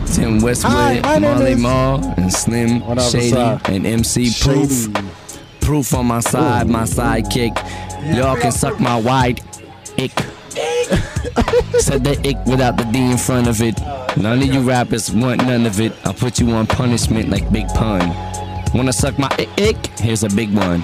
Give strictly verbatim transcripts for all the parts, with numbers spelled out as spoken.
Tim Westwood, Hi, Marley is... Marl, and Slim Shady, and M C Proof. Shady. Proof on my side, Ooh. my sidekick. Y'all can suck my wide ick. Said the ick without the D in front of it. None of you rappers want none of it. I'll put you on punishment like Big Pun. Wanna suck my ick? Here's a big one.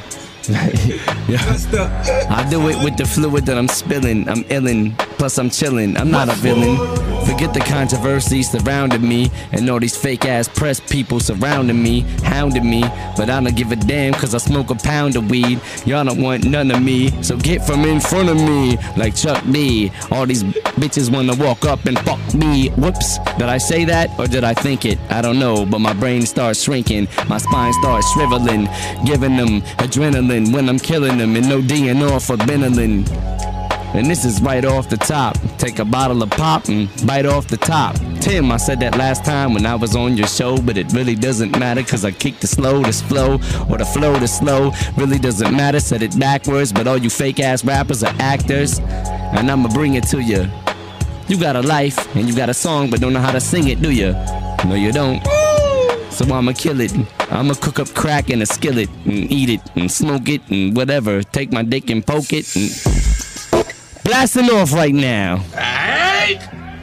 Yeah. I do it with the fluid that I'm spilling. I'm illin', plus I'm chillin'. I'm not a villain. Forget the controversy surrounding me and all these fake ass press people surrounding me, hounding me. But I don't give a damn cause I smoke a pound of weed. Y'all don't want none of me, so get from in front of me like Chuck D. All these bitches wanna walk up and fuck me. Whoops, did I say that or did I think it? I don't know, but my brain starts shrinking. My spine starts shriveling, giving them adrenaline when I'm killing them, and no D N R for Benylin. And this is right off the top. Take a bottle of pop and bite off the top. Tim, I said that last time when I was on your show, but it really doesn't matter cause I kick the slow, this flow, or the flow, the slow. Really doesn't matter, said it backwards, but all you fake ass rappers are actors. And I'ma bring it to you. You got a life and you got a song, but don't know how to sing it, do you? No, you don't. So I'ma kill it. I'ma cook up crack in a skillet and eat it and smoke it and whatever. Take my dick and poke it and blasting off right now. Alright.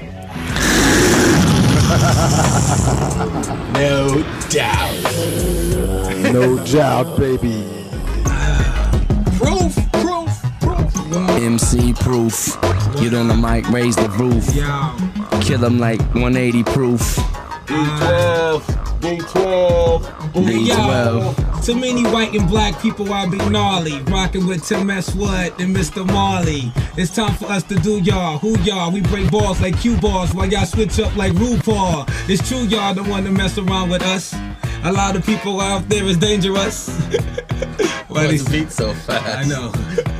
No doubt. No doubt, baby. Proof, proof, proof. M C Proof. Get on the mic, raise the roof. Kill him like one eighty proof. D twelve. D twelve. D twelve. Too many white and black people, I be gnarly. Rocking with Tim Westwood and Mister Marley. It's time for us to do y'all. Who y'all? We break balls like cue balls while y'all switch up like RuPaul. It's true y'all don't want to mess around with us. A lot of people out there is dangerous. Why these beats so fast? I know.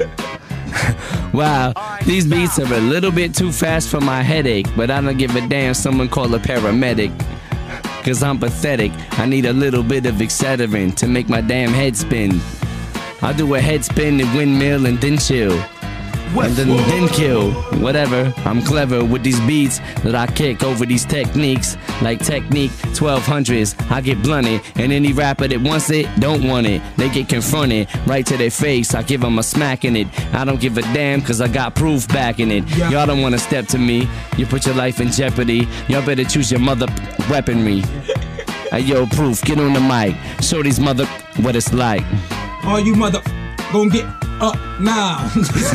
Wow, these beats are a little bit too fast for my headache, but I don't give a damn, someone call a paramedic. Cause I'm pathetic, I need a little bit of Excedrin to make my damn head spin. I'll do a head spin and windmill and then chill. And then, then kill, whatever. I'm clever with these beats that I kick over these techniques. Like Technique twelve hundreds, I get blunted. And any rapper that wants it, don't want it. They get confronted, right to their face. I give them a smack in it. I don't give a damn cause I got proof backing it. Y'all don't wanna step to me, you put your life in jeopardy. Y'all better choose your mother weaponry. Hey yo, Proof, get on the mic. Show these mother what it's like. All you mother gon' get up now.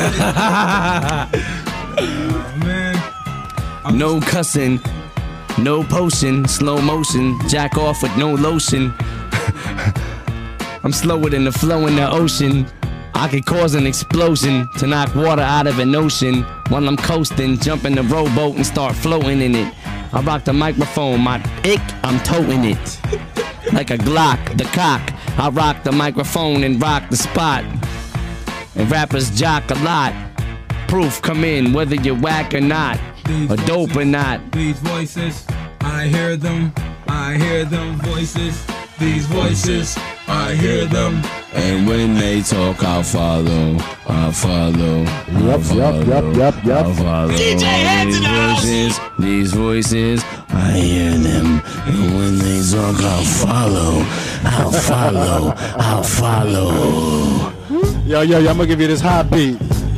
Oh, man. I'm no cussing, no potion, slow motion, jack off with no lotion. I'm slower than the flow in the ocean. I could cause an explosion to knock water out of an ocean. While I'm coasting, jump in the rowboat and start floating in it. I rock the microphone, my ick, I'm toting it. Like a Glock, the cock. I rock the microphone and rock the spot. And rappers jock a lot. Proof, come in, whether you're whack or not, these or dope voices, or not. These voices, I hear them, I hear them voices. These voices, I hear them. And when they talk, I'll follow, I'll follow, I'll yep, follow, yep, yep, yep, I'll follow. D J Heads in the house. Voices, these voices, I hear them. And when they talk, I'll follow, I'll follow, I'll follow. Yo, yo, yo, I'm gonna give you this hot beat.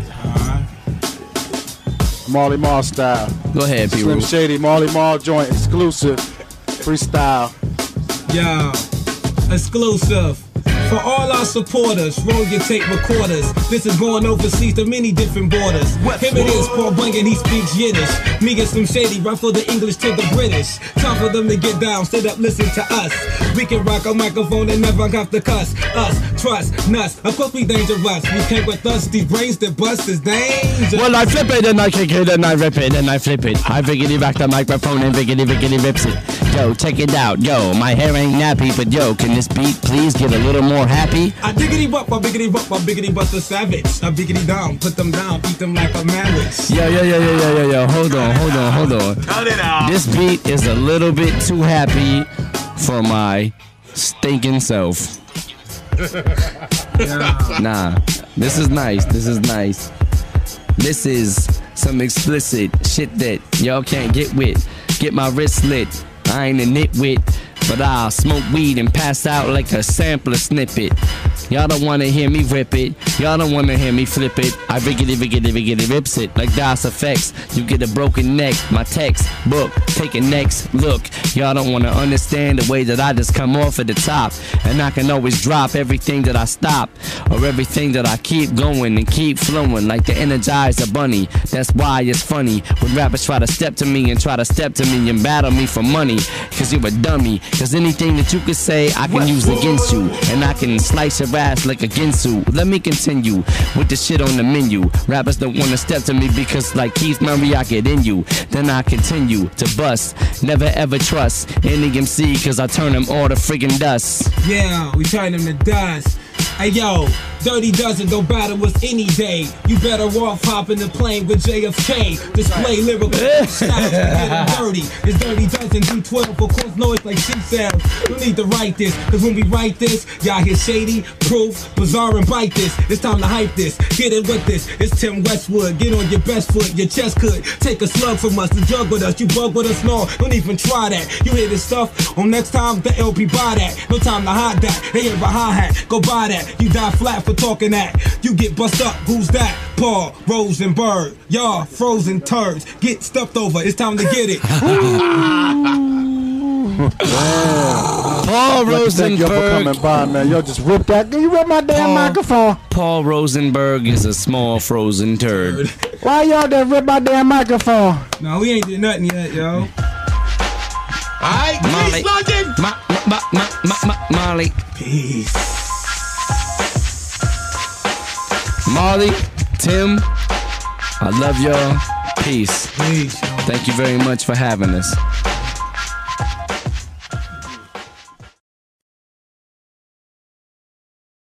Marley Marl style. Go ahead, P. Slim Shady, Marley Marl joint, exclusive, freestyle. Yo, exclusive. For all our supporters, roll your tape recorders. This is going overseas to many different borders. Him it is, Paul Bunyan, he speaks Yiddish. Me and Slim Shady, run for the English to the British. Time for them to get down, sit up, listen to us. We can rock a microphone and never have to cuss. Us, trust, nuts, of course we dangerous. We came with us, these brains that bust is dangerous. Well, I flip it and I kick it and I rip it and I flip it. I viggity rock the microphone and viggity viggity rips it. Yo, check it out, yo, my hair ain't nappy, but yo, can this beat please get a little more happy? I diggity bop, I biggity bop, I biggity bust the savage. I biggity down, put them down, eat them like a marriage. Yo, yo, yo, yo, yo, yo, yo, hold on, hold on, hold on. Cut it out. This beat is a little bit too happy for my stinking self. Yeah. Nah, this is nice, this is nice. This is some explicit shit that y'all can't get with. Get my wrist slit. I ain't a nitwit, but I'll smoke weed and pass out like a sampler snippet. Y'all don't wanna hear me rip it. Y'all don't wanna hear me flip it. I riggedy, riggedy, riggedy rips it like DOS effects. You get a broken neck. My textbook, take a next look. Y'all don't wanna understand the way that I just come off at the top, and I can always drop everything that I stop, or everything that I keep going and keep flowing like the Energizer Bunny. That's why it's funny when rappers try to step to me and try to step to me and battle me for money. Cause you're a dummy. Cause anything that you could say I can use against you, and I can slice your ass like a Ginsu. Let me continue with the shit on the menu. Rappers don't wanna step to me because like Keith Murray I get in you. Then I continue to bust. Never ever trust any M C cause I turn them all to friggin' dust. Yeah, we turn them to dust. Hey yo, Dirty Dozen don't battle us any day. You better off hopping the plane with J F K. Display lyrical styles, get 'em dirty. It's Dirty Dozen, D twelve, of course noise like she sounds. You need to write this, cause when we write this, y'all hear Shady, Proof, Bizarre, and Bite this. It's time to hype this, get it with this. It's Tim Westwood, get on your best foot. Your chest could take a slug from us, to jug with us. You bug with us, no, don't even try that. You hear this stuff on next time, the L P buy that. No time to hide that, they hear a hi-hat, go buy that. You die flat for talking that. You get bust up, who's that? Paul Rosenberg. Y'all frozen turds. Get stuffed over, it's time to get it. Paul Thank you for Rosenberg. coming by, man. Yo, just rip that. You rip my damn Paul- microphone. Paul Rosenberg is a small frozen turd. Why y'all done rip my damn microphone? No, we ain't did nothing yet, yo. Alright, Molly. peace, London. Ma, ma, ma, ma, ma, Molly. Peace. Molly, Tim, I love y'all. Peace. Peace, yo. Thank you very much for having us.